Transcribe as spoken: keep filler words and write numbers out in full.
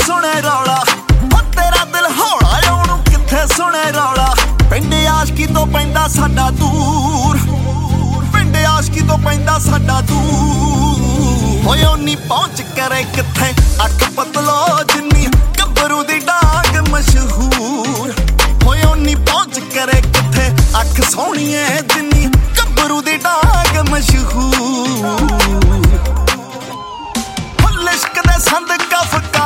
ਸੁਣੇ ਰੌਲਾ ਹੋ ਤੇਰਾ ਦਿਲ ਹੌਲਾ ਉਹਨੂੰ ਕਿੱਥੇ ਸੁਣੇ ਰੌਲਾ ਪਿੰਡ ਆਸ਼ਕੀ ਤੋਂ ਪੈਂਦਾ ਸਾਡਾ ਦੂਰ ਪਿੰਡ ਆਸ਼ਕੀ ਤੋਂ ਪੈਂਦਾ ਸਾਡਾ ਦੂਰ ਹੋਏ ਉਨੀ ਪਹੁੰਚ ਕਰੇ ਕਿੱਥੇ ਅੱਖ ਪਤਲੋ ਜਿੰਨੀ ਗੱਭਰੂ ਦੀ ਡਾਂਗ ਮਸ਼ਹੂਰ ਹੋਏ ਉਨੀ ਪਹੁੰਚ ਕਰੇ ਕਿੱਥੇ ਅੱਖ ਸੋਹਣੀਏ ਜਿੰਨੀ